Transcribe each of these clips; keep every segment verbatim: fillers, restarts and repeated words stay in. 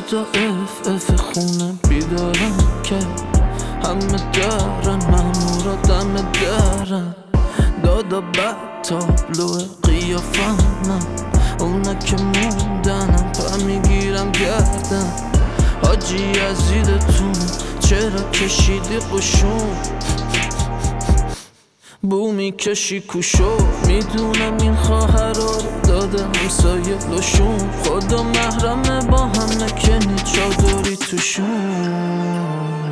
تا اف اف خونه بیدارم که همه دارن مامورا دم درن. دادا بد تابلو قیافمم، اونا که موندنم پا میگیرم گردن. حاجی عزیزتون چرا کشیدی قشون، بو میکشی کوشو. میدونم این خواهر رو داده همسایه لشون، خدا محرمه با هم نکنی چادری توشون.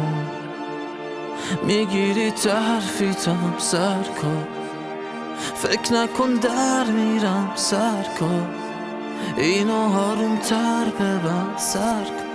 میگیری تحرفیتم سرکار، فکر نکن در میرم سرکار. اینو هاروم تر ببند سرکار.